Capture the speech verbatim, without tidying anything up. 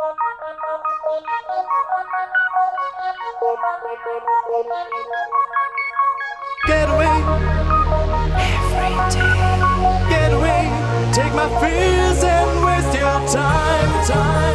Get away every day. Get away, take my fears and waste your time, time.